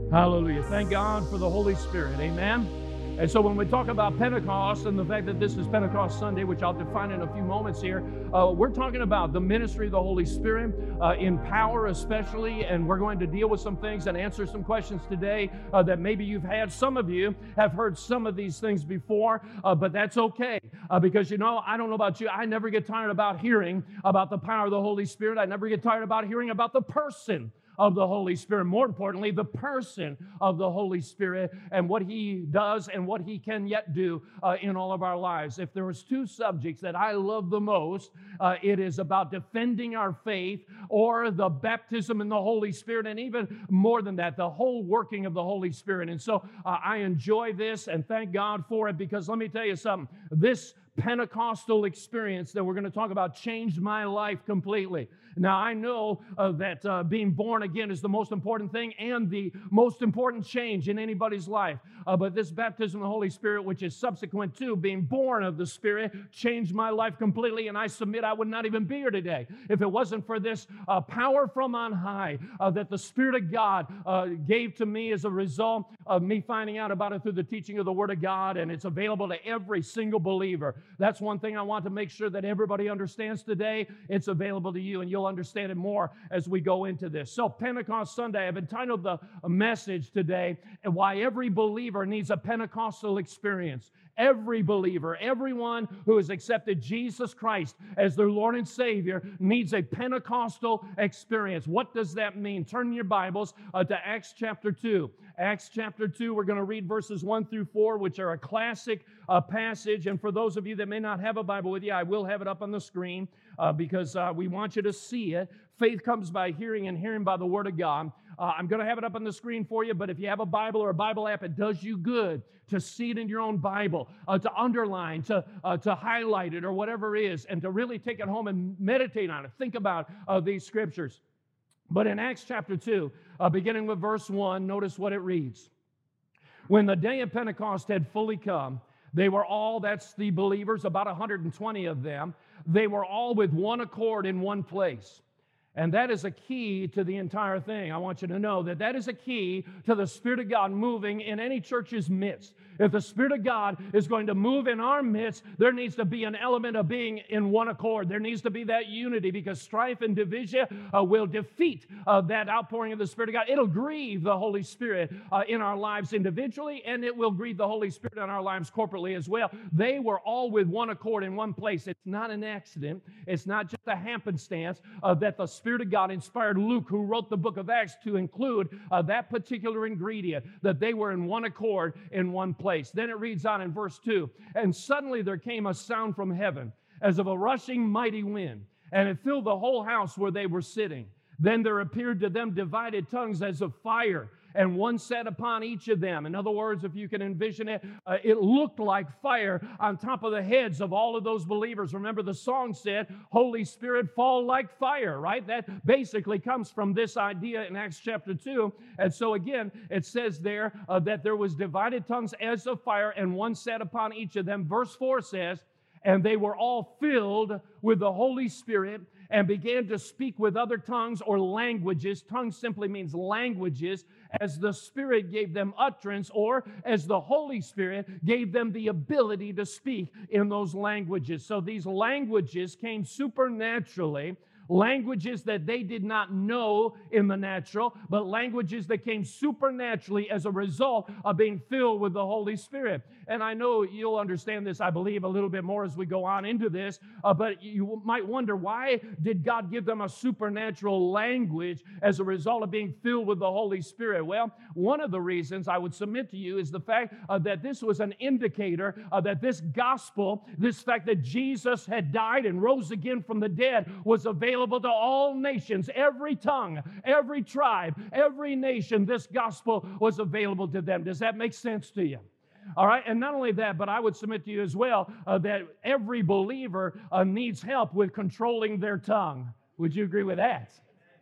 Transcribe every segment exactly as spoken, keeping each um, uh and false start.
Hallelujah. Thank God for the Holy Spirit. Amen. And so when we talk about Pentecost and the fact that this is Pentecost Sunday, which I'll define in a few moments here, uh, we're talking about the ministry of the Holy Spirit uh, in power especially, and we're going to deal with some things and answer some questions today uh, that maybe you've had. Some of you have heard some of these things before, uh, but that's okay uh, because, you know, I don't know about you, I never get tired about hearing about the power of the Holy Spirit. I never get tired about hearing about the person of the Holy Spirit. More importantly, the person of the Holy Spirit and what He does and what He can yet do uh, in all of our lives. If there was two subjects that I love the most, uh, it is about defending our faith or the baptism in the Holy Spirit, and even more than that, the whole working of the Holy Spirit. And so uh, I enjoy this and thank God for it, because let me tell you something. This Pentecostal experience that we're going to talk about changed my life completely. Now, I know uh, that uh, being born again is the most important thing and the most important change in anybody's life. Uh, but this baptism of the Holy Spirit, which is subsequent to being born of the Spirit, changed my life completely. And I submit I would not even be here today if it wasn't for this uh, power from on high uh, that the Spirit of God uh, gave to me as a result of me finding out about it through the teaching of the Word of God. And it's available to every single believer. That's one thing I want to make sure that everybody understands today. It's available to you, and you'll understand it more as we go into this. So, Pentecost Sunday, I've entitled the message today, and why every believer needs a Pentecostal experience. Every believer, everyone who has accepted Jesus Christ as their Lord and Savior needs a Pentecostal experience. What does that mean? Turn your Bibles uh, to Acts chapter two. Acts chapter two, we're going to read verses one through four, which are a classic uh, passage. And for those of you that may not have a Bible with you, I will have it up on the screen uh, because uh, we want you to see it. Faith comes by hearing, and hearing by the Word of God. Uh, I'm going to have it up on the screen for you, but if you have a Bible or a Bible app, it does you good to see it in your own Bible, uh, to underline, to, uh, to highlight it, or whatever it is, and to really take it home and meditate on it. Think about uh, these scriptures. But in Acts chapter two, uh, beginning with verse one, notice what it reads. When the day of Pentecost had fully come, they were all, that's the believers, about one hundred twenty of them, they were all with one accord in one place. And that is a key to the entire thing. I want you to know that that is a key to the Spirit of God moving in any church's midst. If the Spirit of God is going to move in our midst, there needs to be an element of being in one accord. There needs to be that unity, because strife and division uh, will defeat uh, that outpouring of the Spirit of God. It'll grieve the Holy Spirit uh, in our lives individually, and it will grieve the Holy Spirit in our lives corporately as well. They were all with one accord in one place. It's not an accident. It's not just a happenstance uh, that the Spirit of God inspired Luke, who wrote the book of Acts, to include uh, that particular ingredient, that they were in one accord in one place. Then it reads on in verse two, and suddenly there came a sound from heaven as of a rushing mighty wind, and it filled the whole house where they were sitting. Then there appeared to them divided tongues as of fire, and one sat upon each of them. In other words, if you can envision it, uh, it looked like fire on top of the heads of all of those believers. Remember, the song said, Holy Spirit, fall like fire, right? That basically comes from this idea in Acts chapter two. And so again, it says there uh, that there was divided tongues as of fire, and one sat upon each of them. Verse four says, and they were all filled with the Holy Spirit, and began to speak with other tongues or languages. Tongues simply means languages, as the Spirit gave them utterance, or as the Holy Spirit gave them the ability to speak in those languages. So these languages came supernaturally, languages that they did not know in the natural, but languages that came supernaturally as a result of being filled with the Holy Spirit. And I know you'll understand this, I believe, a little bit more as we go on into this, uh, but you might wonder, why did God give them a supernatural language as a result of being filled with the Holy Spirit? Well, one of the reasons I would submit to you is the fact uh, that this was an indicator uh, that this gospel, this fact that Jesus had died and rose again from the dead, was available to all nations, every tongue, every tribe, every nation. This gospel was available to them. Does that make sense to you? All right, and not only that, but I would submit to you as well uh, that every believer uh, needs help with controlling their tongue. Would you agree with that?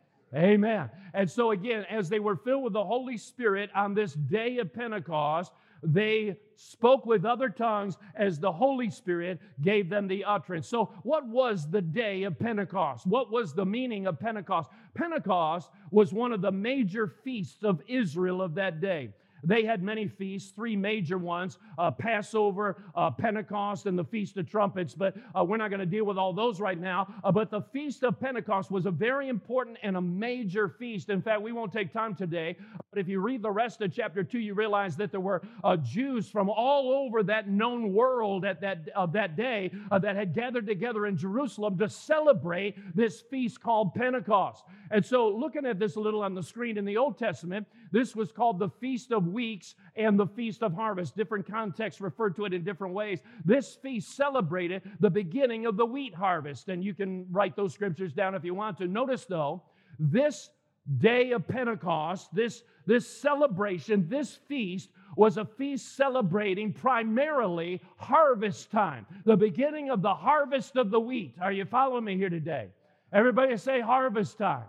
Amen. And so again, as they were filled with the Holy Spirit on this day of Pentecost, they spoke with other tongues as the Holy Spirit gave them the utterance. So what was the day of Pentecost? What was the meaning of Pentecost? Pentecost was one of the major feasts of Israel of that day. They had many feasts, three major ones, uh, Passover, uh, Pentecost, and the Feast of Trumpets, but uh, we're not going to deal with all those right now. Uh, but the Feast of Pentecost was a very important and a major feast. In fact, we won't take time today, but if you read the rest of chapter two, you realize that there were uh, Jews from all over that known world at that, uh, that day uh, that had gathered together in Jerusalem to celebrate this feast called Pentecost. And so looking at this a little on the screen, in the Old Testament, this was called the Feast of Weeks and the Feast of Harvest. Different contexts referred to it in different ways. This feast celebrated the beginning of the wheat harvest, and you can write those scriptures down if you want to. Notice, though, this day of Pentecost, this, this celebration, this feast, was a feast celebrating primarily harvest time, the beginning of the harvest of the wheat. Are you following me here today? Everybody say harvest time.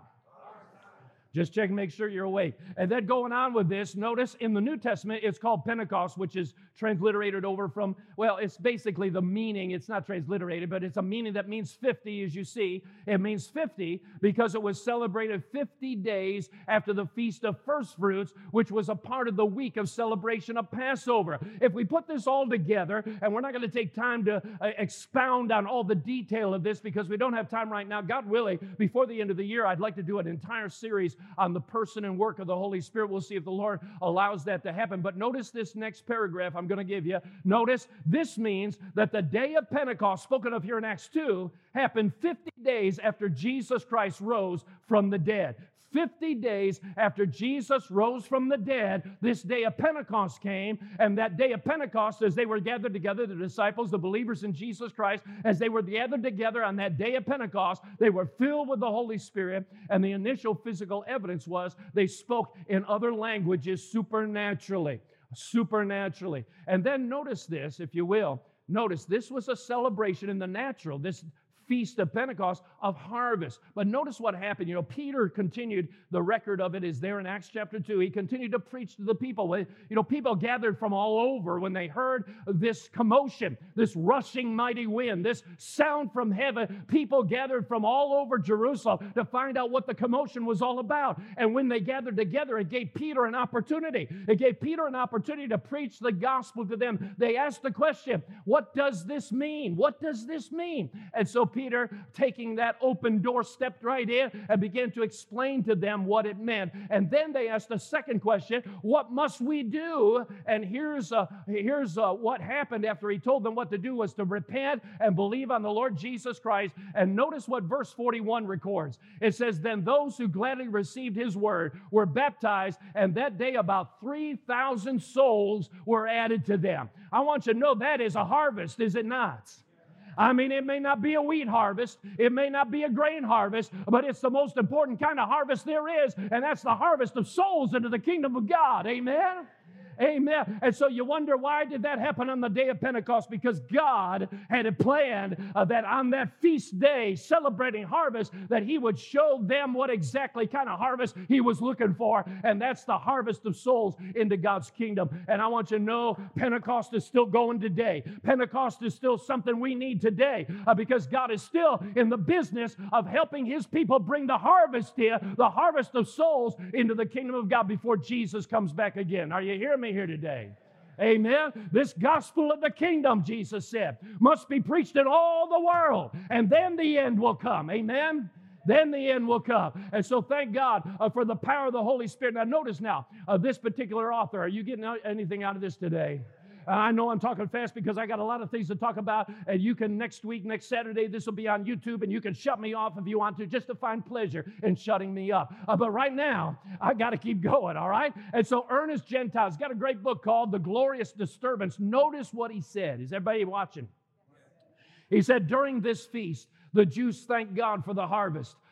Just check and make sure you're awake. And then going on with this, notice in the New Testament, it's called Pentecost, which is transliterated over from, well, it's basically the meaning. It's not transliterated, but it's a meaning that means fifty, as you see. It means fifty because it was celebrated fifty days after the Feast of First Fruits, which was a part of the week of celebration of Passover. If we put this all together, and we're not going to take time to uh, expound on all the detail of this because we don't have time right now. God willing, before the end of the year, I'd like to do an entire series on the person and work of the Holy Spirit. We'll see if the Lord allows that to happen. But notice this next paragraph I'm going to give you. Notice this means that the day of Pentecost, spoken of here in Acts two, happened fifty days after Jesus Christ rose from the dead. fifty days after Jesus rose from the dead, this day of Pentecost came, and that day of Pentecost, as they were gathered together, the disciples, the believers in Jesus Christ, as they were gathered together on that day of Pentecost, they were filled with the Holy Spirit, and the initial physical evidence was they spoke in other languages supernaturally, supernaturally. And then notice this, if you will. Notice this was a celebration in the natural, this Feast of Pentecost of harvest. But notice what happened. You know, Peter continued, the record of it is there in Acts chapter two. He continued to preach to the people. You know, people gathered from all over when they heard this commotion, this rushing mighty wind, this sound from heaven. People gathered from all over Jerusalem to find out what the commotion was all about. And when they gathered together, it gave Peter an opportunity. It gave Peter an opportunity to preach the gospel to them. They asked the question, what does this mean? What does this mean? And so Peter, taking that open door, stepped right in and began to explain to them what it meant. And then they asked a second question, what must we do? And here's, uh, here's uh, what happened after he told them what to do was to repent and believe on the Lord Jesus Christ. And notice what verse forty-one records. It says, then those who gladly received his word were baptized, and that day about three thousand souls were added to them. I want you to know that is a harvest, is it not? I mean, it may not be a wheat harvest, it may not be a grain harvest, but it's the most important kind of harvest there is, and that's the harvest of souls into the kingdom of God. Amen? Amen. And so you wonder, why did that happen on the day of Pentecost? Because God had a plan uh, that on that feast day, celebrating harvest, that he would show them what exactly kind of harvest he was looking for. And that's the harvest of souls into God's kingdom. And I want you to know, Pentecost is still going today. Pentecost is still something we need today uh, because God is still in the business of helping his people bring the harvest here, the harvest of souls into the kingdom of God before Jesus comes back again. Are you hearing me here today? Amen. This gospel of the kingdom, Jesus said, must be preached in all the world, and then the end will come. Amen. Then the end will come. And so thank God uh, for the power of the Holy Spirit. Now notice now, uh, this particular author, are you getting anything out of this today? Uh, I know I'm talking fast because I got a lot of things to talk about, and you can next week, next Saturday, this will be on YouTube, and you can shut me off if you want to, just to find pleasure in shutting me up. Uh, but right now, I got to keep going, all right? And so Ernest Gentile's got a great book called The Glorious Disturbance. Notice what he said. Is everybody watching? He said, during this feast, the Jews thanked God for the harvest.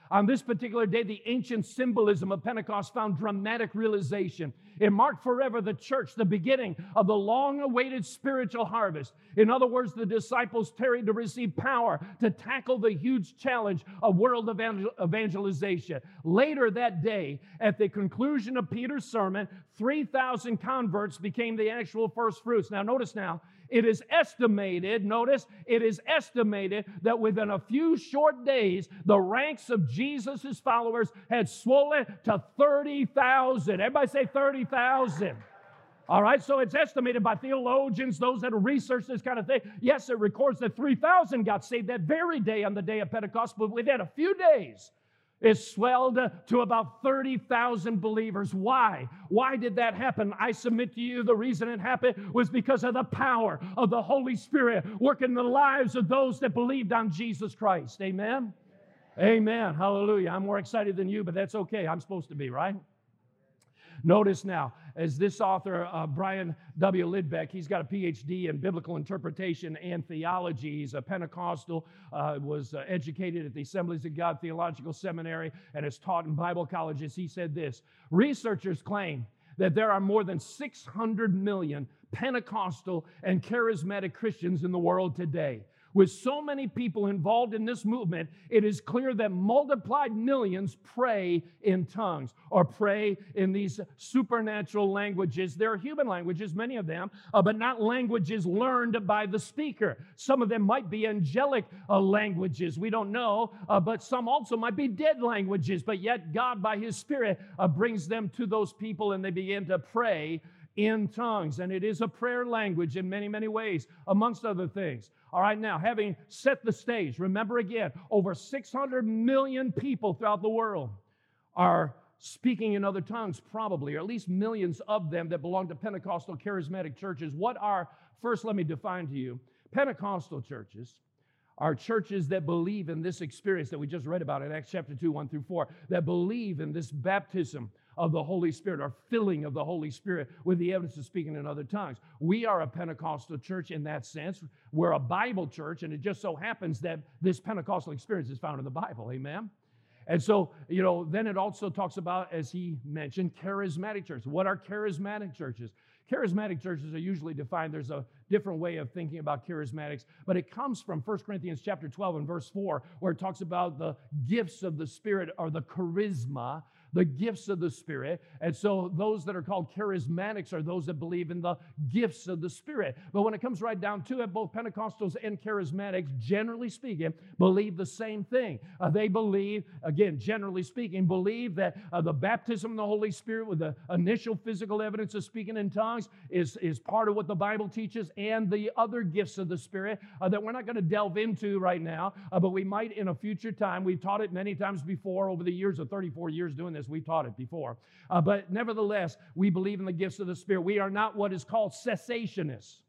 On this particular day, the ancient symbolism of Pentecost found dramatic realization. It marked forever the church, the beginning of the long-awaited spiritual harvest. In other words, the disciples tarried to receive power to tackle the huge challenge of world evangel- evangelization. Later that day, at the conclusion of Peter's sermon, three thousand converts became the actual first fruits. Now, notice now, it is estimated, notice, it is estimated that within a few short days, the ranks of Jesus' followers had swollen to thirty thousand. Everybody say thirty thousand. All right, so it's estimated by theologians, those that have researched this kind of thing. Yes, it records that three thousand got saved that very day on the day of Pentecost, but within a few days, it swelled to about thirty thousand believers. Why? Why did that happen? I submit to you the reason it happened was because of the power of the Holy Spirit working in the lives of those that believed on Jesus Christ. Amen? Amen. Hallelujah. I'm more excited than you, but that's okay. I'm supposed to be, right? Notice now, as this author, uh, Brian W. Lidbeck, he's got a P H D in biblical interpretation and theology. He's a Pentecostal, uh, was uh, educated at the Assemblies of God Theological Seminary, and has taught in Bible colleges. He said this: researchers claim that there are more than six hundred million Pentecostal and charismatic Christians in the world today. With so many people involved in this movement, it is clear that multiplied millions pray in tongues or pray in these supernatural languages. They're human languages, many of them, uh, but not languages learned by the speaker. Some of them might be angelic uh, languages. We don't know, uh, but some also might be dead languages. But yet God, by His Spirit, uh, brings them to those people, and they begin to pray in tongues. And it is a prayer language in many, many ways, amongst other things. All right, now, having set the stage, remember again, over six hundred million people throughout the world are speaking in other tongues, probably, or at least millions of them that belong to Pentecostal charismatic churches. What are, first let me define to you, Pentecostal churches are churches that believe in this experience that we just read about in Acts chapter two, one through four, that believe in this baptism of the Holy Spirit, or filling of the Holy Spirit with the evidence of speaking in other tongues. We are a Pentecostal church in that sense. We're a Bible church, and it just so happens that this Pentecostal experience is found in the Bible. Amen? And so, you know, then it also talks about, as he mentioned, charismatic churches. What are charismatic churches? Charismatic churches are usually defined. There's a different way of thinking about charismatics, but it comes from First Corinthians chapter twelve and verse four, where it talks about the gifts of the Spirit, or the charisma, the gifts of the Spirit. And so those that are called charismatics are those that believe in the gifts of the Spirit. But when it comes right down to it, both Pentecostals and charismatics, generally speaking, believe the same thing. Uh, they believe, again, generally speaking, believe that uh, the baptism of the Holy Spirit with the initial physical evidence of speaking in tongues is, is part of what the Bible teaches, and the other gifts of the Spirit uh, that we're not going to delve into right now, uh, but we might in a future time. We've taught it many times before over the years of thirty-four years doing this. We've taught it before. Uh, but nevertheless, we believe in the gifts of the Spirit. We are not what is called cessationists.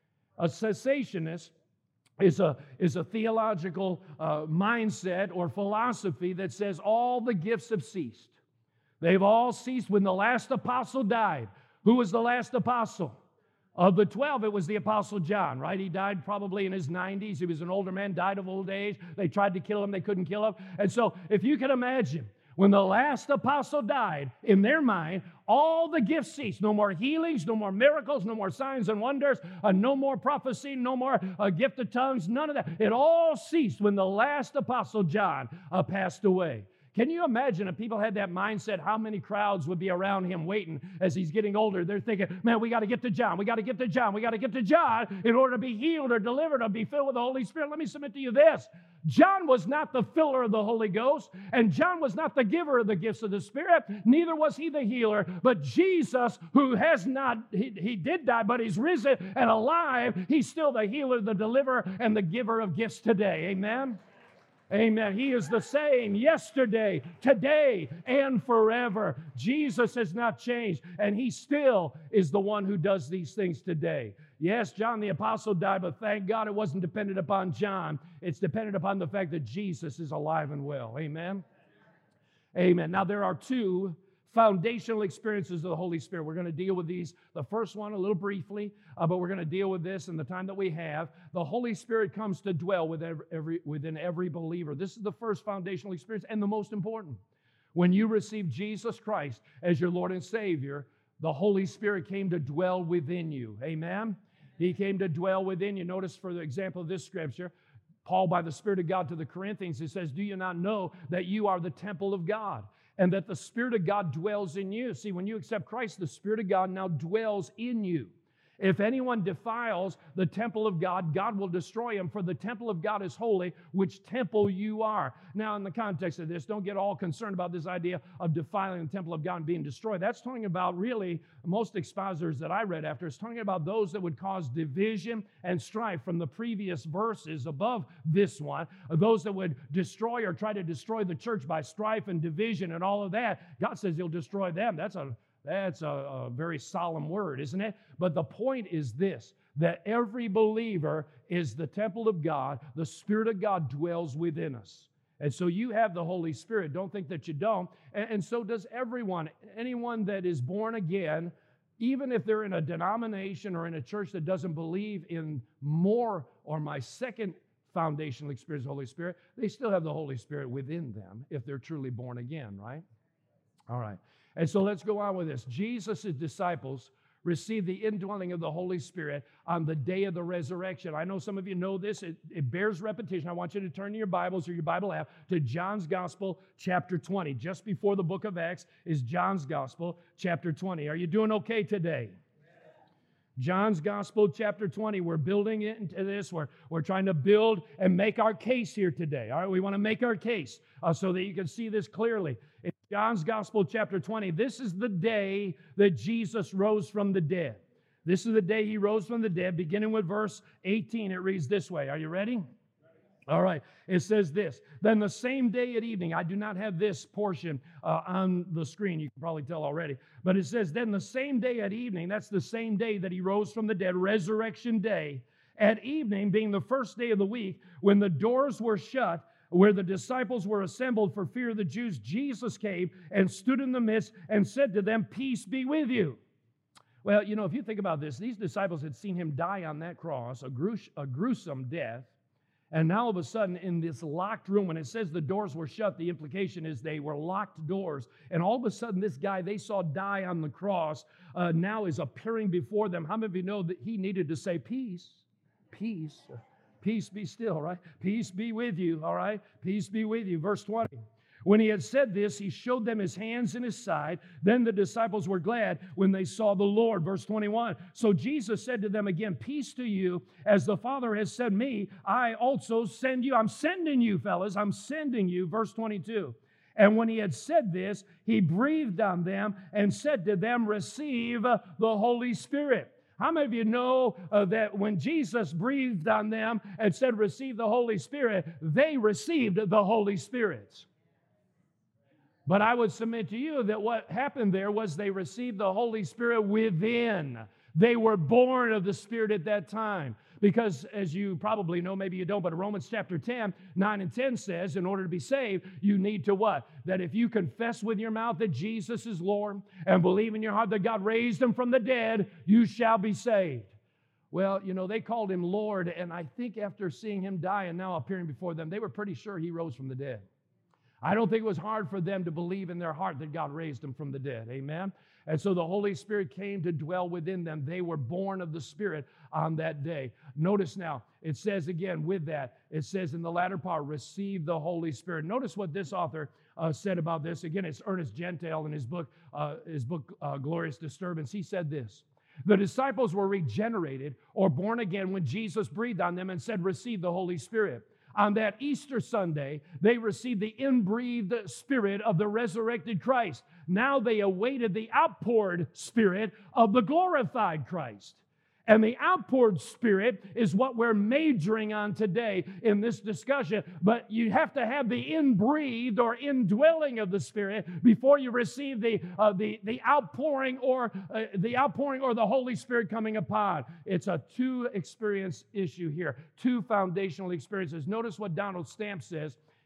A cessationist is a, is a theological uh, mindset or philosophy that says all the gifts have ceased. They've all ceased when the last apostle died. Who was the last apostle? Of the twelve, it was the Apostle John, right? He died probably in his nineties. He was an older man, died of old age. They tried to kill him. They couldn't kill him. And so if you can imagine, when the last apostle died, in their mind, all the gifts ceased. No more healings, no more miracles, no more signs and wonders, uh, no more prophecy, no more uh, gift of tongues, none of that. It all ceased when the last apostle John uh, passed away. Can you imagine if people had that mindset, how many crowds would be around him waiting as he's getting older? They're thinking, man, we got to get to John. We got to get to John. We got to get to John in order to be healed or delivered or be filled with the Holy Spirit. Let me submit to you this. John was not the filler of the Holy Ghost, and John was not the giver of the gifts of the Spirit. Neither was he the healer. But Jesus, who has not, he, he did die, but he's risen and alive. He's still the healer, the deliverer, and the giver of gifts today. Amen? Amen. He is the same yesterday, today, and forever. Jesus has not changed, and He still is the one who does these things today. Yes, John the Apostle died, but thank God it wasn't dependent upon John. It's dependent upon the fact that Jesus is alive and well. Amen? Amen. Now, there are two foundational experiences of the Holy Spirit. We're going to deal with these, the first one a little briefly, uh, but we're going to deal with this in the time that we have. The Holy Spirit comes to dwell with every, every, within every believer. This is the first foundational experience and the most important. When you receive Jesus Christ as your Lord and Savior, the Holy Spirit came to dwell within you. Amen? He came to dwell within you. Notice, for the example of this scripture, Paul, by the Spirit of God to the Corinthians, he says, do you not know that you are the temple of God and that the Spirit of God dwells in you? See, when you accept Christ, the Spirit of God now dwells in you. If anyone defiles the temple of God, God will destroy him, for the temple of God is holy, which temple you are. Now, in the context of this, don't get all concerned about this idea of defiling the temple of God and being destroyed. That's talking about, really, most expositors that I read after, is talking about those that would cause division and strife from the previous verses above this one, those that would destroy or try to destroy the church by strife and division and all of that. God says He'll destroy them. That's a That's a, a very solemn word, isn't it? But the point is this, that every believer is the temple of God. The Spirit of God dwells within us. And so you have the Holy Spirit. Don't think that you don't. And, and so does everyone. Anyone that is born again, even if they're in a denomination or in a church that doesn't believe in more or my second foundational experience of the Holy Spirit, they still have the Holy Spirit within them if they're truly born again, right? All right. And so let's go on with this. Jesus' disciples received the indwelling of the Holy Spirit on the day of the resurrection. I know some of you know this. It, it bears repetition. I want you to turn to your Bibles or your Bible app to John's Gospel, chapter twenty. Just before the book of Acts is John's Gospel, chapter twenty. Are you doing okay today? John's Gospel, chapter twenty. We're building it into this. We're, we're trying to build and make our case here today. All right, we want to make our case uh, so that you can see this clearly. In John's Gospel, chapter twenty, this is the day that Jesus rose from the dead. This is the day He rose from the dead. Beginning with verse eighteen, it reads this way. Are you ready? All right. It says this. Then the same day at evening, I do not have this portion uh, on the screen. You can probably tell already. But it says, then the same day at evening, that's the same day that He rose from the dead, resurrection day, at evening, being the first day of the week, when the doors were shut, where the disciples were assembled for fear of the Jews, Jesus came and stood in the midst and said to them, peace be with you. Well, you know, if you think about this, these disciples had seen Him die on that cross, a, grues- a gruesome death. And now all of a sudden in this locked room, when it says the doors were shut, the implication is they were locked doors. And all of a sudden this guy they saw die on the cross uh, now is appearing before them. How many of you know that He needed to say, peace, peace, peace be still, right? Peace be with you, all right? Peace be with you. Verse twenty. When He had said this, He showed them His hands and His side. Then the disciples were glad when they saw the Lord. Verse twenty-one. So Jesus said to them again, peace to you. As the Father has sent me, I also send you. I'm sending you, fellas. I'm sending you. Verse twenty-two. And when He had said this, He breathed on them and said to them, receive the Holy Spirit. How many of you know uh, that when Jesus breathed on them and said, receive the Holy Spirit, they received the Holy Spirit? But I would submit to you that what happened there was they received the Holy Spirit within. They were born of the Spirit at that time. Because as you probably know, maybe you don't, but Romans chapter ten, nine and ten says, in order to be saved, you need to what? That if you confess with your mouth that Jesus is Lord and believe in your heart that God raised Him from the dead, you shall be saved. Well, you know, they called Him Lord, and I think after seeing Him die and now appearing before them, they were pretty sure He rose from the dead. I don't think it was hard for them to believe in their heart that God raised Him from the dead. Amen? And so the Holy Spirit came to dwell within them. They were born of the Spirit on that day. Notice now, it says again with that, it says in the latter part, receive the Holy Spirit. Notice what this author uh, said about this. Again, it's Ernest Gentile in his book, uh, his book uh, Glorious Disturbance. He said this. The disciples were regenerated or born again when Jesus breathed on them and said, receive the Holy Spirit. On that Easter Sunday, they received the inbreathed Spirit of the resurrected Christ. Now they awaited the outpoured Spirit of the glorified Christ. And the outpoured Spirit is what we're majoring on today in this discussion. But you have to have the inbreathed or indwelling of the Spirit before you receive the uh, the the outpouring or uh, the outpouring or the Holy Spirit coming upon. It's a two experience issue here, two foundational experiences. Notice what Donald Stamp says.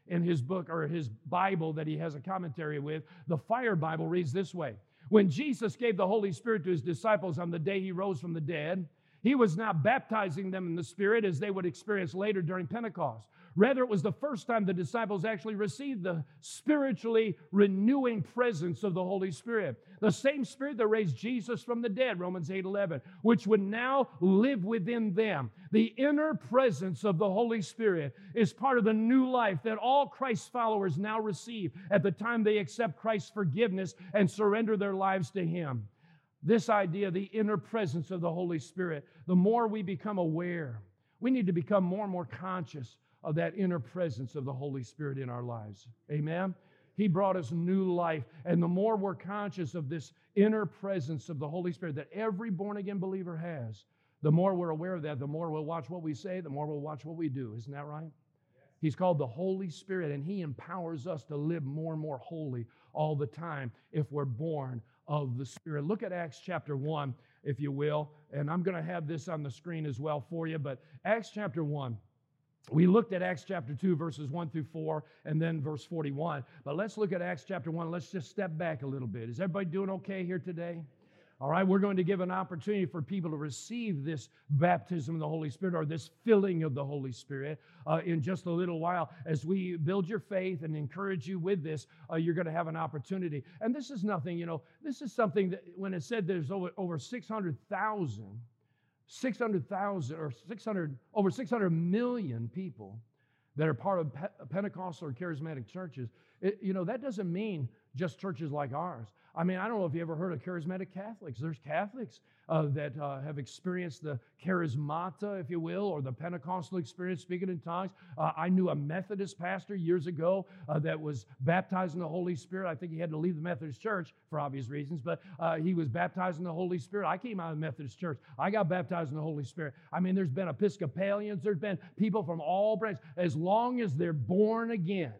in his book or his Bible that he has a commentary with, the Fire Bible, reads this way. When Jesus gave the Holy Spirit to his disciples on the day he rose from the dead, he was not baptizing them in the Spirit as they would experience later during Pentecost. Rather, it was the first time the disciples actually received the spiritually renewing presence of the Holy Spirit. The same Spirit that raised Jesus from the dead, Romans eight eleven, which would now live within them. The inner presence of the Holy Spirit is part of the new life that all Christ's followers now receive at the time they accept Christ's forgiveness and surrender their lives to Him. This idea, the inner presence of the Holy Spirit, the more we become aware, we need to become more and more conscious of that inner presence of the Holy Spirit in our lives. Amen? He brought us new life, and the more we're conscious of this inner presence of the Holy Spirit that every born-again believer has, the more we're aware of that, the more we'll watch what we say, the more we'll watch what we do. Isn't that right? He's called the Holy Spirit, and He empowers us to live more and more holy all the time if we're born of the Spirit. Look at Acts chapter one, if you will, and I'm going to have this on the screen as well for you, but Acts chapter one. We looked at Acts chapter two, verses one through four, and then verse forty-one. But let's look at Acts chapter one. Let's just step back a little bit. Is everybody doing okay here today? All right, we're going to give an opportunity for people to receive this baptism of the Holy Spirit or this filling of the Holy Spirit uh, in just a little while. As we build your faith and encourage you with this, uh, you're going to have an opportunity. And this is nothing, you know, this is something that when it said there's over, over six hundred thousand, six hundred thousand or six hundred, over six hundred million people that are part of Pe- Pentecostal or charismatic churches, it, you know, that doesn't mean just churches like ours. I mean, I don't know if you ever heard of charismatic Catholics. There's Catholics uh, that uh, have experienced the charismata, if you will, or the Pentecostal experience, speaking in tongues. Uh, I knew a Methodist pastor years ago uh, that was baptized in the Holy Spirit. I think he had to leave the Methodist church for obvious reasons, but uh, he was baptized in the Holy Spirit. I came out of the Methodist church. I got baptized in the Holy Spirit. I mean, there's been Episcopalians. There's been people from all branches. As long as they're born again,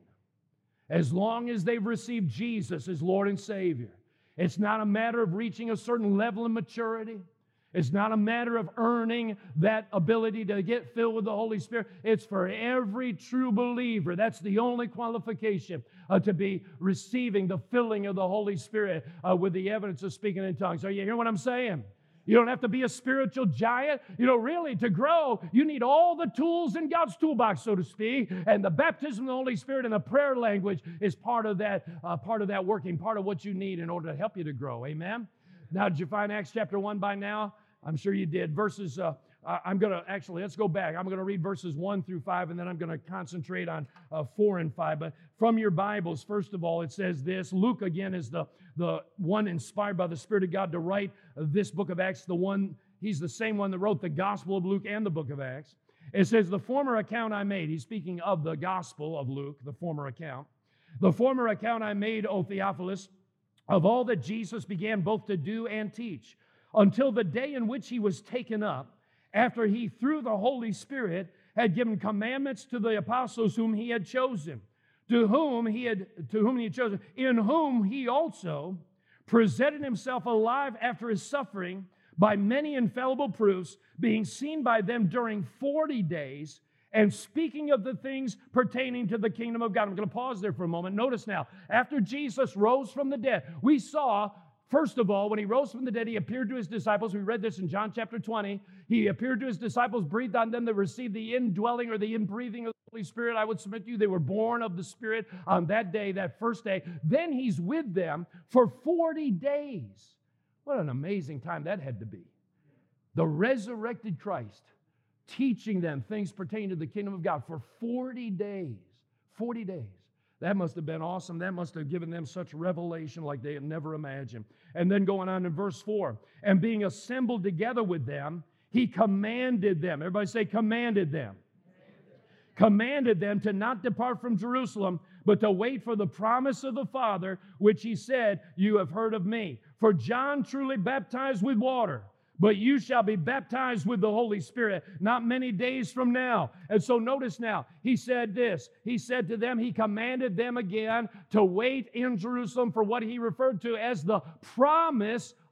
as long as they've received Jesus as Lord and Savior. It's not a matter of reaching a certain level of maturity. It's not a matter of earning that ability to get filled with the Holy Spirit. It's for every true believer. That's the only qualification uh, to be receiving the filling of the Holy Spirit uh, with the evidence of speaking in tongues. Are you hearing what I'm saying? You don't have to be a spiritual giant. You know, really, to grow, you need all the tools in God's toolbox, so to speak. And the baptism of the Holy Spirit and the prayer language is part of that, uh, part of that working, part of what you need in order to help you to grow. Amen? Now, did you find Acts chapter one by now? I'm sure you did. Verses, uh, I'm going to, actually, let's go back. I'm going to read verses one through five, and then I'm going to concentrate on uh, four and five. But from your Bibles, first of all, it says this. Luke, again, is the, the one inspired by the Spirit of God to write this book of Acts. The one, he's the same one that wrote the Gospel of Luke and the book of Acts. It says, the former account I made, he's speaking of the Gospel of Luke, the former account. The former account I made, O Theophilus, of all that Jesus began both to do and teach, until the day in which he was taken up, after he, through the Holy Spirit, had given commandments to the apostles whom he had chosen, to whom he had, to whom he had chosen, in whom he also presented himself alive after his suffering by many infallible proofs, being seen by them during forty days, and speaking of the things pertaining to the kingdom of God. I'm going to pause there for a moment. Notice now, after Jesus rose from the dead, we saw, first of all, when he rose from the dead, he appeared to his disciples. We read this in John chapter twenty. He appeared to his disciples, breathed on them that received the indwelling or the inbreathing of the Holy Spirit. I would submit to you, they were born of the Spirit on that day, that first day. Then he's with them for forty days. What an amazing time that had to be. The resurrected Christ teaching them things pertaining to the kingdom of God for forty days. forty days. That must have been awesome. That must have given them such revelation like they had never imagined. And then going on in verse four, and being assembled together with them, he commanded them. Everybody say, commanded them. Commanded. Commanded them to not depart from Jerusalem, but to wait for the promise of the Father, which he said, you have heard of me. For John truly baptized with water, but you shall be baptized with the Holy Spirit not many days from now. And so notice now, he said this. He said to them, he commanded them again to wait in Jerusalem for what he referred to as the promise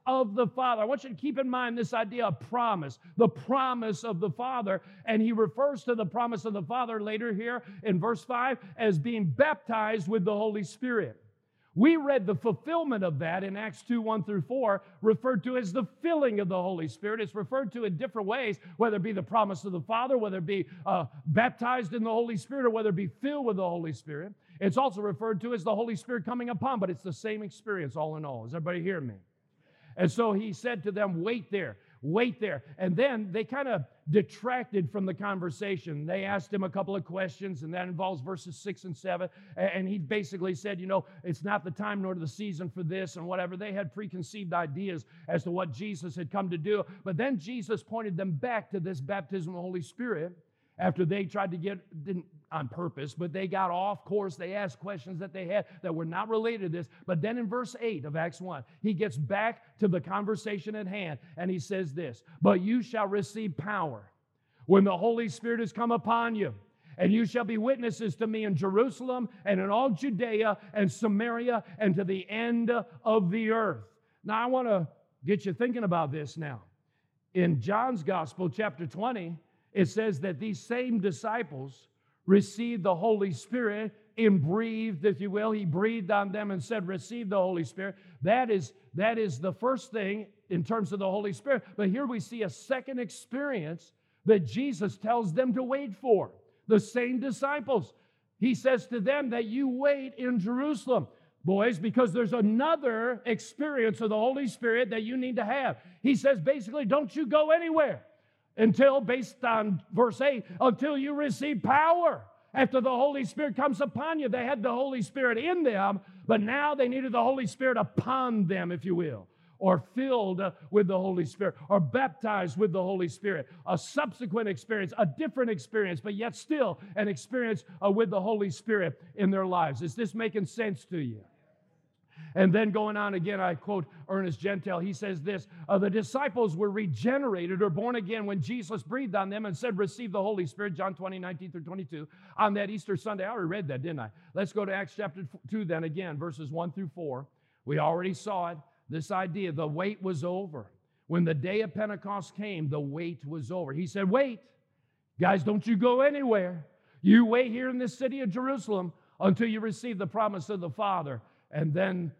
of the Father. I want you to keep in mind this idea of promise, the promise of the Father. And he refers to the promise of the Father later here in verse five as being baptized with the Holy Spirit. We read the fulfillment of that in Acts two, one through four, referred to as the filling of the Holy Spirit. It's referred to in different ways, whether it be the promise of the Father, whether it be uh, baptized in the Holy Spirit, or whether it be filled with the Holy Spirit. It's also referred to as the Holy Spirit coming upon, but it's the same experience all in all. Is everybody hearing me? And so he said to them, wait there, wait there. And then they kind of detracted from the conversation. They asked him a couple of questions, and that involves verses six and seven. And he basically said, you know, it's not the time nor the season for this and whatever. They had preconceived ideas as to what Jesus had come to do. But then Jesus pointed them back to this baptism of the Holy Spirit after they tried to get, didn't on purpose, but they got off course. They asked questions that they had that were not related to this. But then in verse eight of Acts one, he gets back to the conversation at hand, and he says this, but you shall receive power when the Holy Spirit has come upon you, and you shall be witnesses to me in Jerusalem and in all Judea and Samaria and to the end of the earth. Now, I want to get you thinking about this now. In John's Gospel, chapter twenty, it says that these same disciples received the Holy Spirit and breathed, if you will. He breathed on them and said, receive the Holy Spirit. That is, that is the first thing in terms of the Holy Spirit. But here we see a second experience that Jesus tells them to wait for. The same disciples. He says to them that you wait in Jerusalem, boys, because there's another experience of the Holy Spirit that you need to have. He says basically, don't you go anywhere until, based on verse eight, until you receive power. After the Holy Spirit comes upon you. They had the Holy Spirit in them, but now they needed the Holy Spirit upon them, if you will, or filled with the Holy Spirit, or baptized with the Holy Spirit. A subsequent experience, a different experience, but yet still an experience uh, with the Holy Spirit in their lives. Is this making sense to you? And then going on again, I quote Ernest Gentile. He says this, uh, the disciples were regenerated or born again when Jesus breathed on them and said, receive the Holy Spirit, John twenty, nineteen through twenty-two, on that Easter Sunday. I already read that, didn't I? Let's go to Acts chapter two then again, verses one through four. We already saw it, this idea, the wait was over. When the day of Pentecost came, the wait was over. He said, wait, guys, don't you go anywhere. You wait here in this city of Jerusalem until you receive the promise of the Father. And then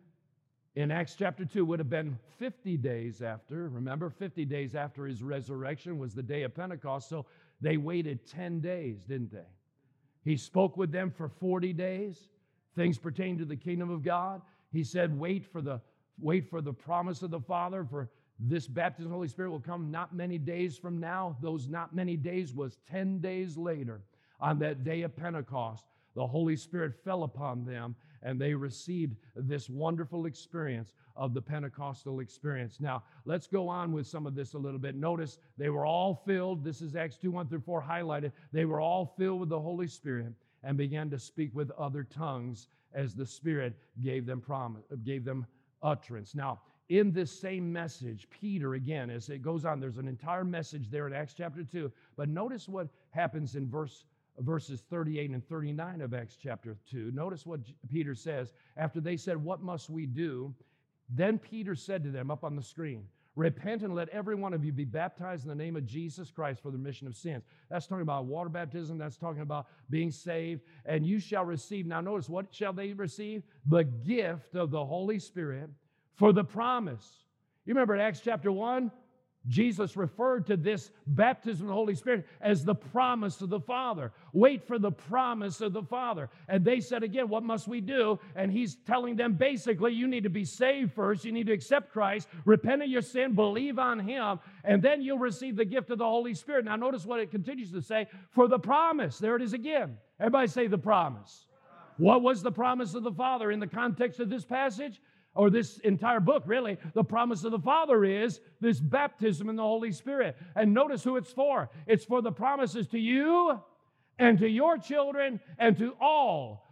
in Acts chapter two would have been fifty days after. Remember, fifty days after his resurrection was the day of Pentecost. So they waited ten days, didn't they? He spoke with them for forty days. Things pertaining to the kingdom of God. He said, wait for the, wait for the promise of the Father, for this baptism of the Holy Spirit will come not many days from now. Those not many days was ten days later. On that day of Pentecost, the Holy Spirit fell upon them, and they received this wonderful experience of the Pentecostal experience. Now, let's go on with some of this a little bit. Notice they were all filled. This is Acts two, one through four highlighted. They were all filled with the Holy Spirit and began to speak with other tongues as the Spirit gave them promise, gave them utterance. Now, in this same message, Peter, again, as it goes on, there's an entire message there in Acts chapter two. But notice what happens in verse verses thirty-eight and thirty-nine of Acts chapter two. Notice what Peter says. After they said, what must we do? Then Peter said to them up on the screen, repent and let every one of you be baptized in the name of Jesus Christ for the remission of sins. That's talking about water baptism. That's talking about being saved. And you shall receive, now notice, what shall they receive? The gift of the Holy Spirit for the promise. You remember in Acts chapter one? Jesus referred to this baptism of the Holy Spirit as the promise of the Father. Wait for the promise of the Father. And they said again, what must we do? And he's telling them basically, you need to be saved first. You need to accept Christ, repent of your sin, believe on Him, and then you'll receive the gift of the Holy Spirit. Now notice what it continues to say, for the promise. There it is again. Everybody say the promise. What was the promise of the Father in the context of this passage? Or this entire book, really, the promise of the Father is this baptism in the Holy Spirit. And notice who it's for. It's for the promises to you and to your children and to all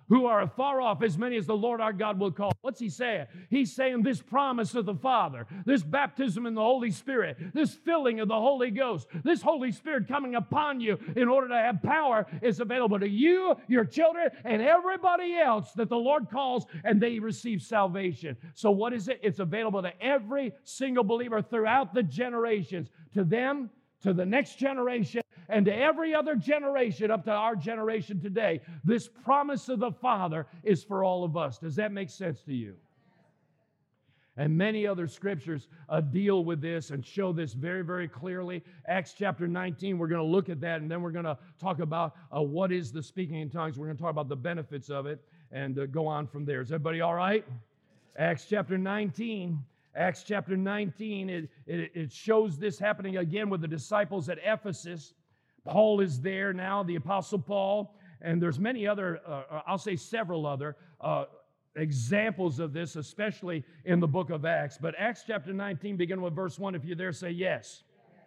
who are afar off, as many as the Lord our God will call. What's he saying? He's saying this promise of the Father, this baptism in the Holy Spirit, this filling of the Holy Ghost, this Holy Spirit coming upon you in order to have power is available to you, your children, and everybody else that the Lord calls, and they receive salvation. So what is it? It's available to every single believer throughout the generations, to them, to the next generation, and to every other generation up to our generation today. This promise of the Father is for all of us. Does that make sense to you? And many other scriptures uh, deal with this and show this very, very clearly. Acts chapter nineteen, we're going to look at that, and then we're going to talk about uh, what is the speaking in tongues. We're going to talk about the benefits of it and uh, go on from there. Is everybody all right? Acts chapter nineteen. Acts chapter nineteen, it, it, it shows this happening again with the disciples at Ephesus. Paul is there now, the Apostle Paul, and there's many other, uh, I'll say several other uh, examples of this, especially in the book of Acts. But Acts chapter nineteen, beginning with verse one, if you're there, say yes.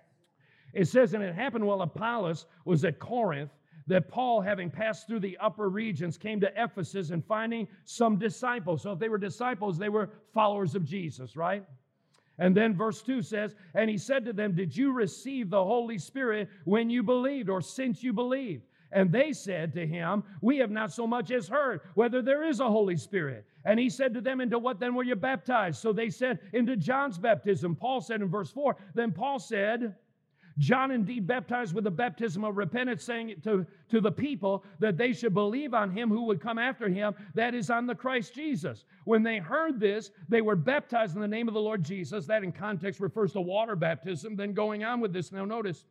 It says, and it happened while Apollos was at Corinth, that Paul, having passed through the upper regions, came to Ephesus and finding some disciples. So if they were disciples, they were followers of Jesus, right? And then verse two says, and he said to them, did you receive the Holy Spirit when you believed, or since you believed? And they said to him, we have not so much as heard whether there is a Holy Spirit. And he said to them, into what then were you baptized? So they said, into John's baptism. Paul said in verse four, then Paul said, John indeed baptized with the baptism of repentance, saying to, to the people that they should believe on him who would come after him, that is, on the Christ Jesus. When they heard this, they were baptized in the name of the Lord Jesus. That in context refers to water baptism. Then going on with this, now notice,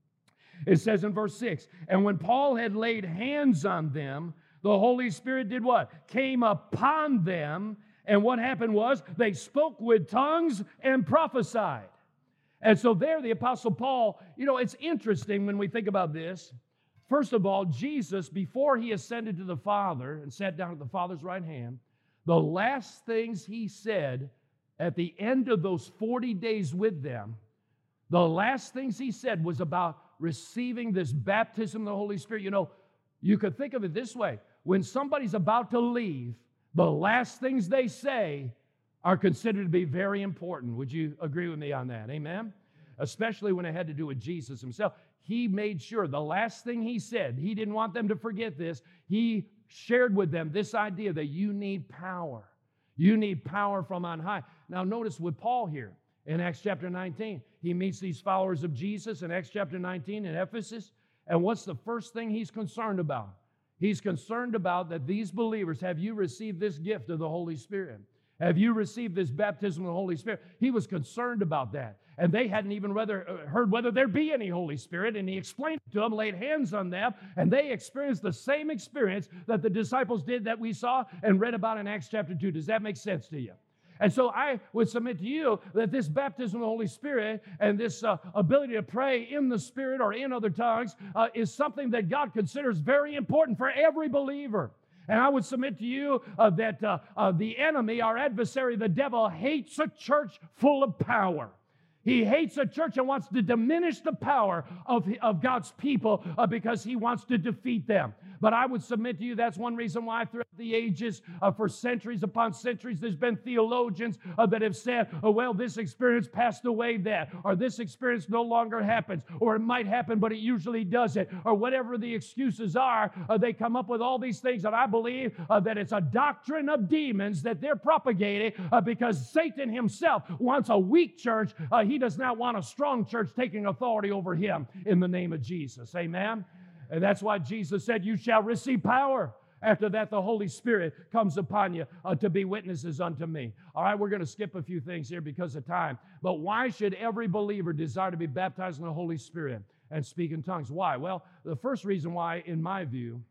it says in verse six, and when Paul had laid hands on them, the Holy Spirit did what? Came upon them, and what happened was they spoke with tongues and prophesied. And so there, the Apostle Paul, you know, it's interesting when we think about this. First of all, Jesus, before he ascended to the Father and sat down at the Father's right hand, the last things he said at the end of those forty days with them, the last things he said was about receiving this baptism of the Holy Spirit. You know, you could think of it this way. When somebody's about to leave, the last things they say are considered to be very important. Would you agree with me on that? Amen? Especially when it had to do with Jesus himself. He made sure the last thing he said, he didn't want them to forget this. He shared with them this idea that you need power. You need power from on high. Now notice with Paul here in Acts chapter nineteen, he meets these followers of Jesus in Acts chapter nineteen in Ephesus. And what's the first thing he's concerned about? He's concerned about that these believers, have you received this gift of the Holy Spirit? Have you received this baptism of the Holy Spirit? He was concerned about that. And they hadn't even whether, uh, heard whether there be any Holy Spirit. And he explained it to them, laid hands on them, and they experienced the same experience that the disciples did that we saw and read about in Acts chapter two. Does that make sense to you? And so I would submit to you that this baptism of the Holy Spirit and this uh, ability to pray in the Spirit or in other tongues uh, is something that God considers very important for every believer. And I would submit to you uh, that uh, uh, the enemy, our adversary, the devil, hates a church full of power. He hates a church and wants to diminish the power of, of God's people uh, because he wants to defeat them. But I would submit to you that's one reason why throughout the ages, uh, for centuries upon centuries, there's been theologians uh, that have said, oh, well, this experience passed away that, or this experience no longer happens, or it might happen, but it usually doesn't, or whatever the excuses are. Uh, they come up with all these things, and I believe uh, that it's a doctrine of demons that they're propagating uh, because Satan himself wants a weak church. Uh, he does not want a strong church taking authority over him in the name of Jesus. Amen? And that's why Jesus said, you shall receive power. After that, the Holy Spirit comes upon you uh, to be witnesses unto me. All right, we're going to skip a few things here because of time. But why should every believer desire to be baptized in the Holy Spirit and speak in tongues? Why? Well, the first reason why, in my view,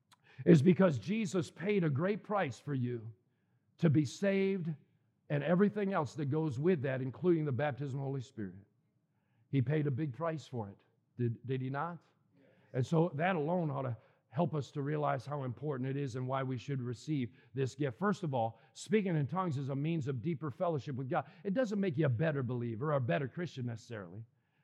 is because Jesus paid a great price for you to be saved and everything else that goes with that, including the baptism of the Holy Spirit. He paid a big price for it. Did, did he not? And so that alone ought to help us to realize how important it is and why we should receive this gift. First of all, speaking in tongues is a means of deeper fellowship with God. It doesn't make you a better believer or a better Christian necessarily.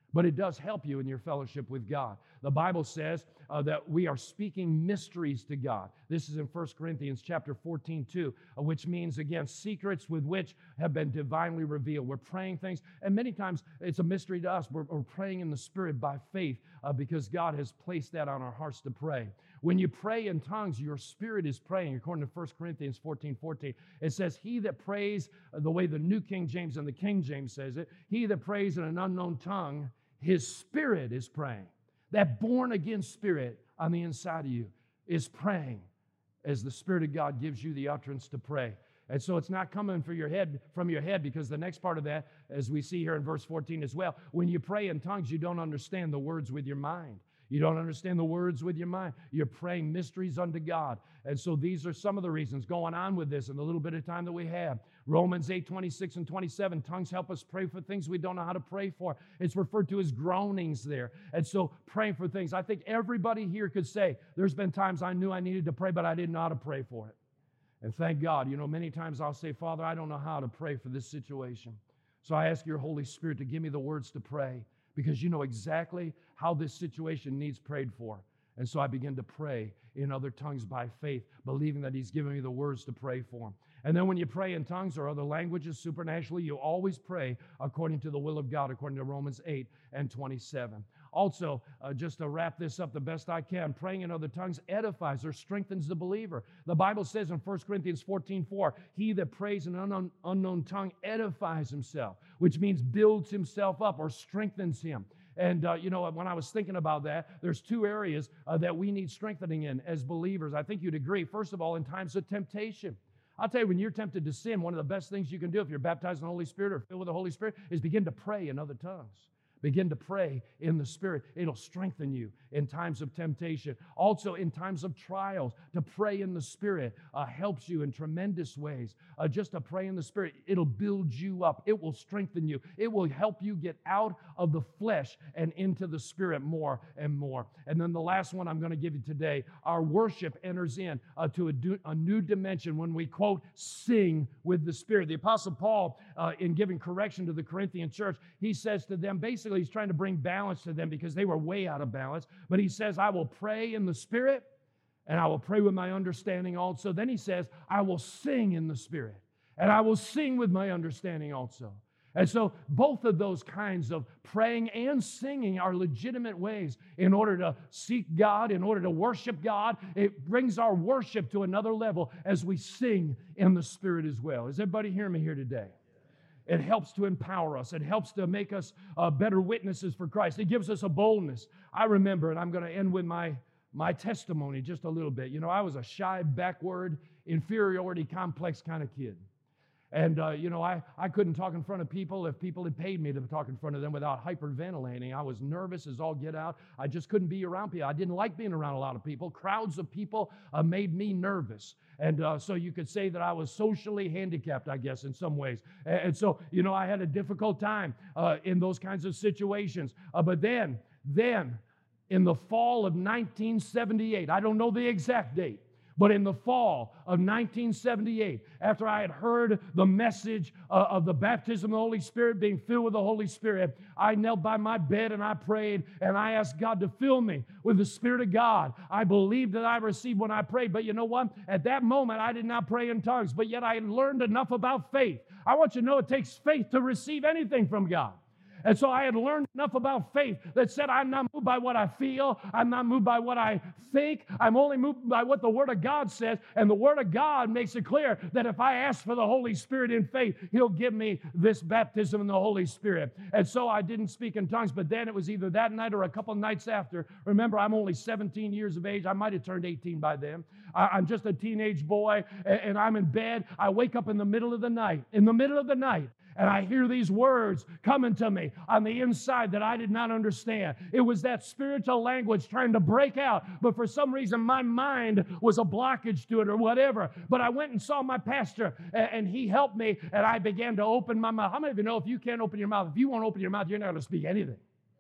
But it does help you in your fellowship with God. The Bible says uh, that we are speaking mysteries to God. This is in First Corinthians chapter fourteen, two, uh, which means, again, secrets with which have been divinely revealed. We're praying things, and many times it's a mystery to us. We're, we're praying in the Spirit by faith uh, because God has placed that on our hearts to pray. When you pray in tongues, your spirit is praying. According to First Corinthians fourteen, fourteen, it says, he that prays, uh, the way the New King James and the King James says it, he that prays in an unknown tongue, his spirit is praying. That born-again spirit on the inside of you is praying as the Spirit of God gives you the utterance to pray. And so it's not coming from your head, from your head, because the next part of that, as we see here in verse fourteen as well, when you pray in tongues, you don't understand the words with your mind. You don't understand the words with your mind. You're praying mysteries unto God. And so these are some of the reasons going on with this in the little bit of time that we have. Romans eight, twenty-six and twenty-seven, tongues help us pray for things we don't know how to pray for. It's referred to as groanings there. And so praying for things. I think everybody here could say, there's been times I knew I needed to pray, but I didn't know how to pray for it. And thank God, you know, many times I'll say, Father, I don't know how to pray for this situation. So I ask your Holy Spirit to give me the words to pray, because you know exactly how this situation needs prayed for. And so I begin to pray in other tongues by faith, believing that He's given me the words to pray for Him. And then when you pray in tongues or other languages supernaturally, you always pray according to the will of God, according to Romans eight and twenty-seven. Also, uh, just to wrap this up the best I can, praying in other tongues edifies or strengthens the believer. The Bible says in First Corinthians fourteen, four, he that prays in an unknown, unknown tongue edifies himself, which means builds himself up or strengthens him. And, uh, you know, when I was thinking about that, there's two areas uh, that we need strengthening in as believers. I think you'd agree. First of all, in times of temptation. I'll tell you, when you're tempted to sin, one of the best things you can do if you're baptized in the Holy Spirit or filled with the Holy Spirit is begin to pray in other tongues. Begin to pray in the Spirit. It'll strengthen you in times of temptation. Also, in times of trials, to pray in the Spirit uh, helps you in tremendous ways. Uh, just to pray in the Spirit, it'll build you up. It will strengthen you. It will help you get out of the flesh and into the Spirit more and more. And then the last one I'm going to give you today, our worship enters in uh, to a, do, a new dimension when we, quote, sing with the Spirit. The Apostle Paul, uh, in giving correction to the Corinthian church, he says to them, basically, he's trying to bring balance to them because they were way out of balance. But he says, I will pray in the Spirit, and I will pray with my understanding also. Then he says, I will sing in the Spirit, and I will sing with my understanding also. And so both of those kinds of praying and singing are legitimate ways in order to seek God, in order to worship God. It brings our worship to another level as we sing in the Spirit as well. Is everybody hearing me here today? It helps to empower us. It helps to make us uh, better witnesses for Christ. It gives us a boldness. I remember, and I'm going to end with my, my testimony just a little bit. You know, I was a shy, backward, inferiority complex kind of kid. And, uh, you know, I, I couldn't talk in front of people if people had paid me to talk in front of them without hyperventilating. I was nervous as all get out. I just couldn't be around people. I didn't like being around a lot of people. Crowds of people uh, made me nervous. And uh, so you could say that I was socially handicapped, I guess, in some ways. And, and so, you know, I had a difficult time uh, in those kinds of situations. Uh, but then, then, in the fall of nineteen seventy-eight, I don't know the exact date, but in the fall of nineteen seventy-eight, after I had heard the message uh, of the baptism of the Holy Spirit, being filled with the Holy Spirit, I knelt by my bed and I prayed and I asked God to fill me with the Spirit of God. I believed that I received when I prayed, but you know what? At that moment, I did not pray in tongues, but yet I had learned enough about faith. I want you to know it takes faith to receive anything from God. And so I had learned enough about faith that said, I'm not moved by what I feel. I'm not moved by what I think. I'm only moved by what the Word of God says. And the Word of God makes it clear that if I ask for the Holy Spirit in faith, He'll give me this baptism in the Holy Spirit. And so I didn't speak in tongues, but then it was either that night or a couple nights after. Remember, I'm only seventeen years of age. I might have turned eighteen by then. I'm just a teenage boy, and I'm in bed. I wake up in the middle of the night. In the middle of the night. And I hear these words coming to me on the inside that I did not understand. It was that spiritual language trying to break out, but for some reason my mind was a blockage to it or whatever. But I went and saw my pastor, and he helped me, and I began to open my mouth. How many of you know if you can't open your mouth, if you won't open your mouth, you're not going to speak anything?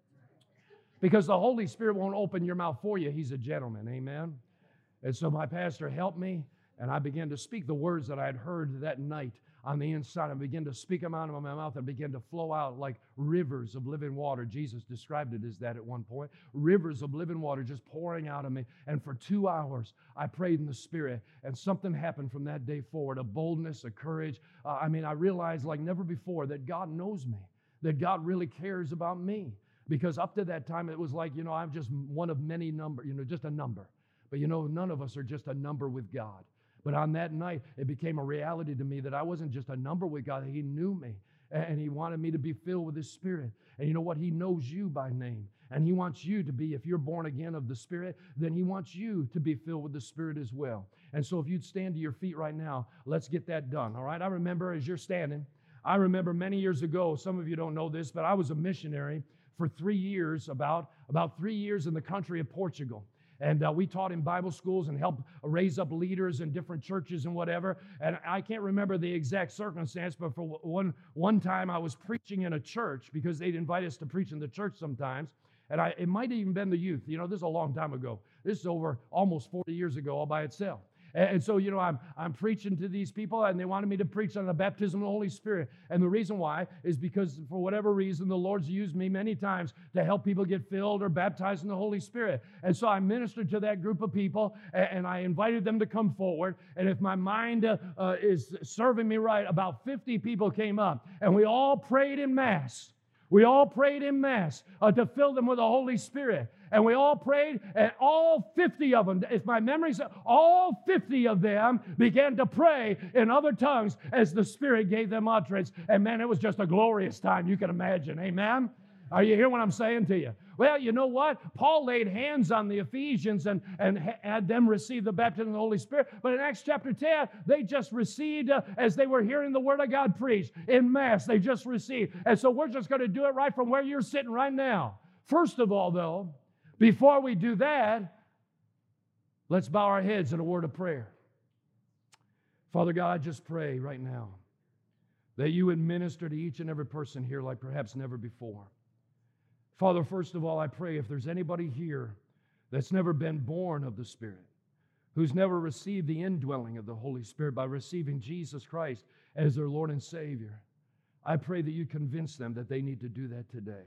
Because the Holy Spirit won't open your mouth for you. He's a gentleman, amen? And so my pastor helped me, and I began to speak the words that I had heard that night on the inside. I began to speak them out of my mouth and began to flow out like rivers of living water. Jesus described it as that at one point. Rivers of living water just pouring out of me. And for two hours, I prayed in the Spirit. And something happened from that day forward, a boldness, a courage. Uh, I mean, I realized like never before that God knows me, that God really cares about me. Because up to that time, it was like, you know, I'm just one of many number, you know, just a number. But, you know, none of us are just a number with God. But on that night, it became a reality to me that I wasn't just a number with God. He knew me, and He wanted me to be filled with His Spirit. And you know what? He knows you by name. And He wants you to be, if you're born again of the Spirit, then He wants you to be filled with the Spirit as well. And so if you'd stand to your feet right now, let's get that done, all right? I remember as you're standing, I remember many years ago, some of you don't know this, but I was a missionary for three years, about, about three years in the country of Portugal. And uh, we taught in Bible schools and helped raise up leaders in different churches and whatever. And I can't remember the exact circumstance, but for one, one time I was preaching in a church because they'd invite us to preach in the church sometimes. And I, it might have even been the youth. You know, this is a long time ago. This is over almost forty years ago all by itself. And so, you know, I'm, I'm preaching to these people, and they wanted me to preach on the baptism of the Holy Spirit. And the reason why is because, for whatever reason, the Lord's used me many times to help people get filled or baptized in the Holy Spirit. And so I ministered to that group of people, and, and I invited them to come forward. And if my mind uh, uh, is serving me right, about fifty people came up, and we all prayed in Mass. We all prayed in Mass uh, to fill them with the Holy Spirit. And we all prayed, and all fifty of them, if my memory says, all fifty of them began to pray in other tongues as the Spirit gave them utterance. And man, it was just a glorious time, you can imagine. Amen? Are you hearing what I'm saying to you? Well, you know what? Paul laid hands on the Ephesians and, and had them receive the baptism of the Holy Spirit. But in Acts chapter ten, they just received uh, as they were hearing the Word of God preached in Mass. They just received. And so we're just going to do it right from where you're sitting right now. First of all, though, before we do that, let's bow our heads in a word of prayer. Father God, I just pray right now that you would minister to each and every person here like perhaps never before. Father, first of all, I pray if there's anybody here that's never been born of the Spirit, who's never received the indwelling of the Holy Spirit by receiving Jesus Christ as their Lord and Savior, I pray that you convince them that they need to do that today.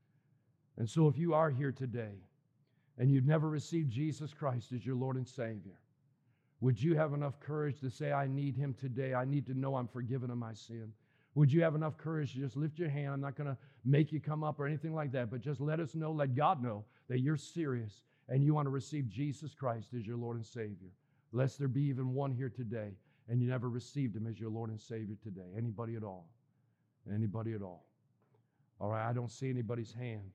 And so if you are here today and you've never received Jesus Christ as your Lord and Savior, would you have enough courage to say, I need Him today. I need to know I'm forgiven of my sin. Would you have enough courage to just lift your hand? I'm not going to make you come up or anything like that, but just let us know, let God know that you're serious and you want to receive Jesus Christ as your Lord and Savior. Lest there be even one here today and you never received Him as your Lord and Savior today. Anybody at all? Anybody at all? All right, I don't see anybody's hand.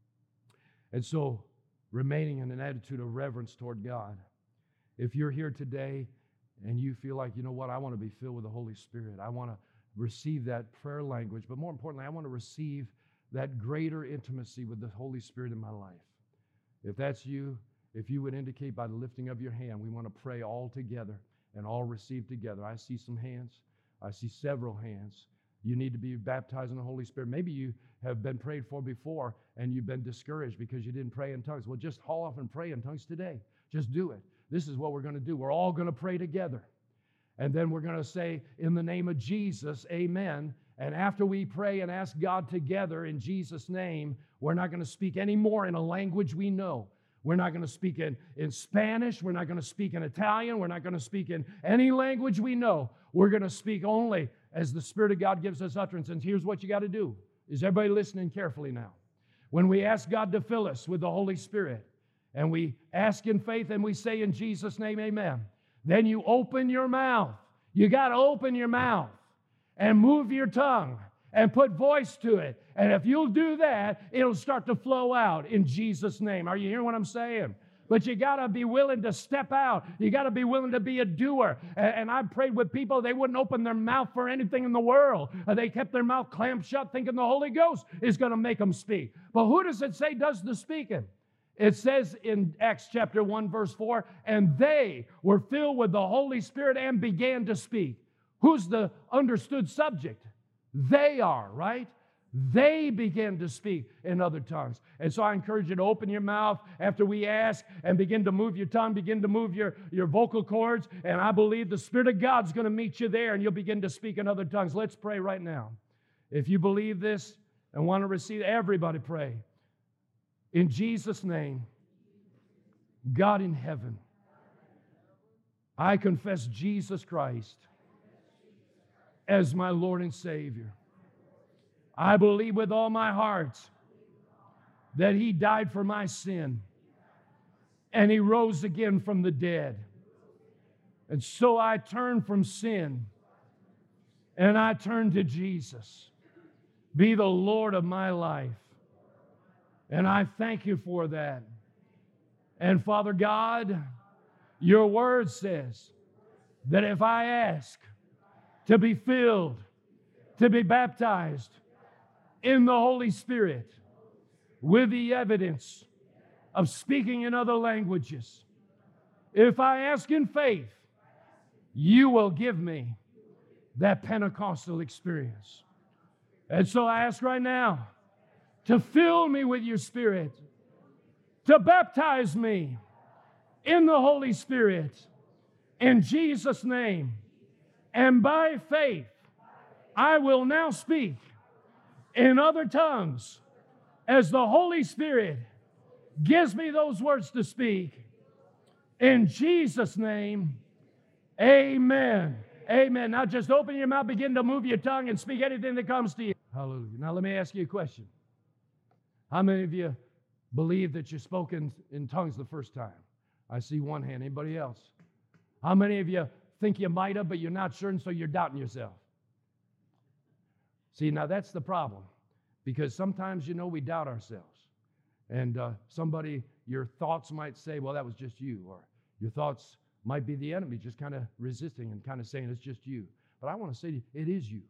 And so, remaining in an attitude of reverence toward God, if you're here today and you feel like, you know what, I want to be filled with the Holy Spirit. I want to receive that prayer language, but more importantly, I want to receive that greater intimacy with the Holy Spirit in my life. If that's you, if you would indicate by the lifting of your hand, we want to pray all together and all receive together. I see some hands. I see several hands. You need to be baptized in the Holy Spirit. Maybe you have been prayed for before and you've been discouraged because you didn't pray in tongues. Well, just haul off and pray in tongues today. Just do it. This is what we're going to do. We're all going to pray together. And then we're going to say, in the name of Jesus, amen. And after we pray and ask God together in Jesus' name, we're not going to speak anymore in a language we know. We're not going to speak in, in Spanish. We're not going to speak in Italian. We're not going to speak in any language we know. We're going to speak only as the Spirit of God gives us utterance. And here's what you got to do. Is everybody listening carefully now? When we ask God to fill us with the Holy Spirit, and we ask in faith and we say in Jesus' name, amen, then you open your mouth. You got to open your mouth and move your tongue and put voice to it. And if you'll do that, it'll start to flow out in Jesus' name. Are you hearing what I'm saying? But you got to be willing to step out. You got to be willing to be a doer. And, and I prayed with people, they wouldn't open their mouth for anything in the world. Uh, they kept their mouth clamped shut thinking the Holy Ghost is going to make them speak. But who does it say does the speaking? It says in Acts chapter one, verse four, and they were filled with the Holy Spirit and began to speak. Who's the understood subject? They are, right? they begin to speak in other tongues. And so I encourage you to open your mouth after we ask and begin to move your tongue, begin to move your, your vocal cords. And I believe the Spirit of God's going to meet you there and you'll begin to speak in other tongues. Let's pray right now. If you believe this and want to receive, everybody pray. In Jesus' name, God in heaven, I confess Jesus Christ as my Lord and Savior. I believe with all my heart that He died for my sin and He rose again from the dead. And so I turn from sin and I turn to Jesus. Be the Lord of my life. And I thank you for that. And Father God, your word says that if I ask to be filled, to be baptized in the Holy Spirit with the evidence of speaking in other languages, if I ask in faith, you will give me that Pentecostal experience. And so I ask right now to fill me with your Spirit, to baptize me in the Holy Spirit, in Jesus' name. And by faith, I will now speak in other tongues as the Holy Spirit gives me those words to speak. In Jesus' name, amen. Amen. Now just open your mouth, begin to move your tongue, and speak anything that comes to you. Hallelujah. Now let me ask you a question. How many of you believe that you spoke in, in tongues the first time? I see one hand. Anybody else? How many of you think you might have, but you're not sure, and so you're doubting yourself? See, now that's the problem. Because sometimes, you know, we doubt ourselves. And uh, somebody, your thoughts might say, well, that was just you. Or your thoughts might be the enemy just kind of resisting and kind of saying it's just you. But I want to say to you, it is you.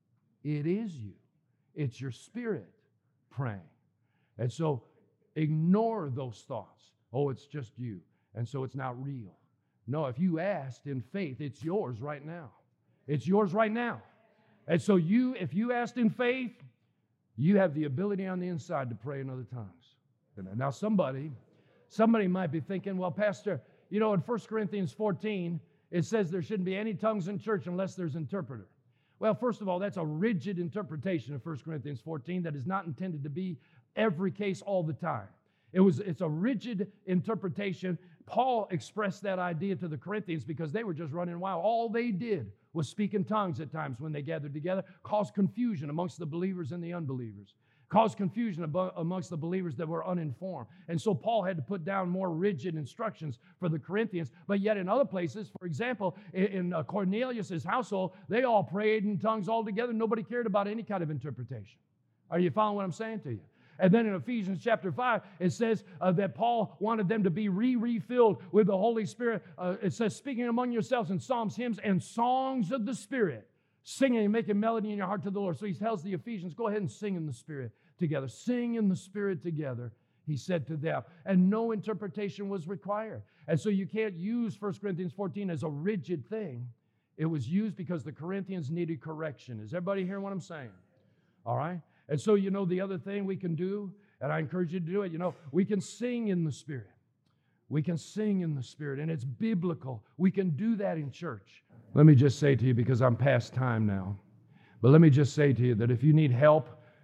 It is you. It's your spirit praying. And so ignore those thoughts. Oh, it's just you. And so it's not real. No, if you asked in faith, it's yours right now. It's yours right now. And so you, if you asked in faith, you have the ability on the inside to pray in other tongues. Now somebody, somebody might be thinking, well, Pastor, you know, in First Corinthians fourteen, it says there shouldn't be any tongues in church unless there's an interpreter. Well, first of all, that's a rigid interpretation of First Corinthians fourteen that is not intended to be every case all the time. It was, it's a rigid interpretation. Paul expressed that idea to the Corinthians because they were just running wild. All they did was speak in tongues at times when they gathered together, caused confusion amongst the believers and the unbelievers, caused confusion abo- amongst the believers that were uninformed. And so Paul had to put down more rigid instructions for the Corinthians. But yet in other places, for example, in, in uh, Cornelius' household, they all prayed in tongues all together. Nobody cared about any kind of interpretation. Are you following what I'm saying to you? And then in Ephesians chapter five, it says uh, that Paul wanted them to be re-refilled with the Holy Spirit. Uh, it says, speaking among yourselves in psalms, hymns, and songs of the Spirit, singing and making melody in your heart to the Lord. So he tells the Ephesians, go ahead and sing in the Spirit together. Sing in the Spirit together, he said to them. And no interpretation was required. And so you can't use First Corinthians fourteen as a rigid thing. It was used because the Corinthians needed correction. Is everybody hearing what I'm saying? All right? And so, you know, the other thing we can do, and I encourage you to do it, you know, we can sing in the Spirit. We can sing in the Spirit, and it's biblical. We can do that in church. Let me just say to you, because I'm past time now, but let me just say to you that if you need help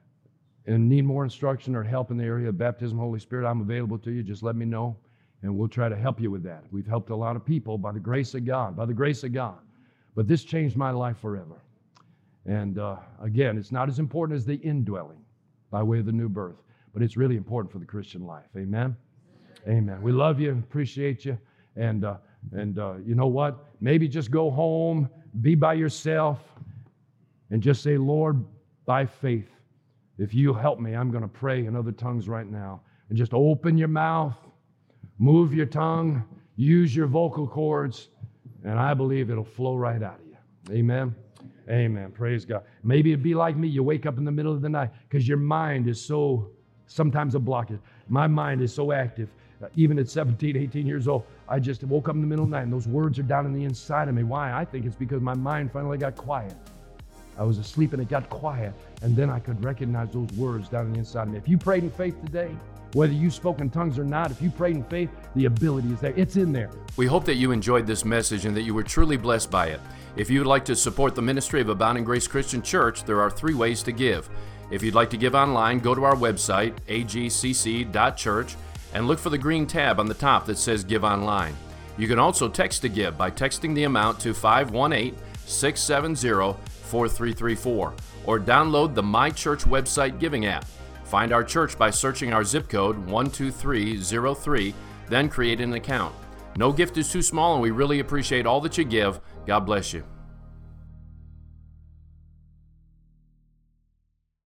and need more instruction or help in the area of baptism, Holy Spirit, I'm available to you. Just let me know, and we'll try to help you with that. We've helped a lot of people by the grace of God, by the grace of God. But this changed my life forever. And uh, again, it's not as important as the indwelling by way of the new birth, but it's really important for the Christian life. Amen? Amen. We love you, appreciate you, and uh, and uh, you know what? Maybe just go home, be by yourself, and just say, Lord, by faith, if you help me, I'm going to pray in other tongues right now. And just open your mouth, move your tongue, use your vocal cords, and I believe it'll flow right out of you. Amen? Amen. Praise God. Maybe it'd be like me. You wake up in the middle of the night because your mind is so, sometimes a blockage. My mind is so active. Uh, even at seventeen, eighteen years old, I just woke up in the middle of the night and those words are down on the inside of me. Why? I think it's because my mind finally got quiet. I was asleep and it got quiet, and then I could recognize those words down on the inside of me. If you prayed in faith today, whether you spoke in tongues or not, if you prayed in faith, the ability is there. It's in there. We hope that you enjoyed this message and that you were truly blessed by it. If you would like to support the ministry of Abounding Grace Christian Church, there are three ways to give. If you'd like to give online, go to our website, a g c c dot church, and look for the green tab on the top that says Give Online. You can also text to give by texting the amount to five one eight, six seven zero, four three three four, or download the My Church website giving app. Find our church by searching our zip code one two three zero three, then create an account. No gift is too small, and we really appreciate all that you give. God bless you.